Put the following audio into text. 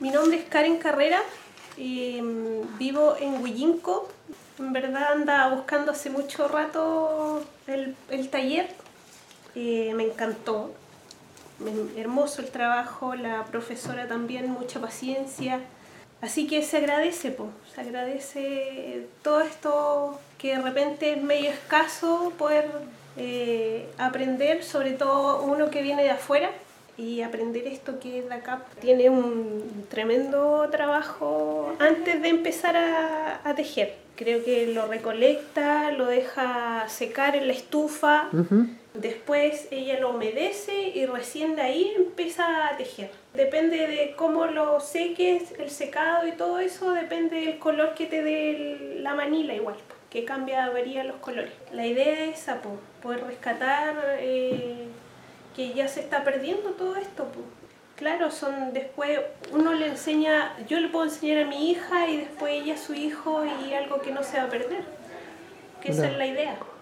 Mi nombre es Karen Carrera, vivo en Huillinco. En verdad andaba buscando hace mucho rato el taller, me encantó, hermoso el trabajo, la profesora también, mucha paciencia. Así que se agradece todo esto que de repente es medio escaso poder aprender, sobre todo uno que viene de afuera, y aprender esto que es de acá. Tiene un tremendo trabajo antes de empezar a tejer. Creo que lo recolecta, lo deja secar en la estufa, después ella lo humedece y recién de ahí empieza a tejer. Depende de cómo lo seques, el secado y todo eso, depende del color que te dé la manila igual, que varía los colores. La idea es esa, poder rescatar que ya se está perdiendo todo esto. Claro, después uno le enseña, yo le puedo enseñar a mi hija y después ella a su hijo, y algo que no se va a perder, que esa es la idea.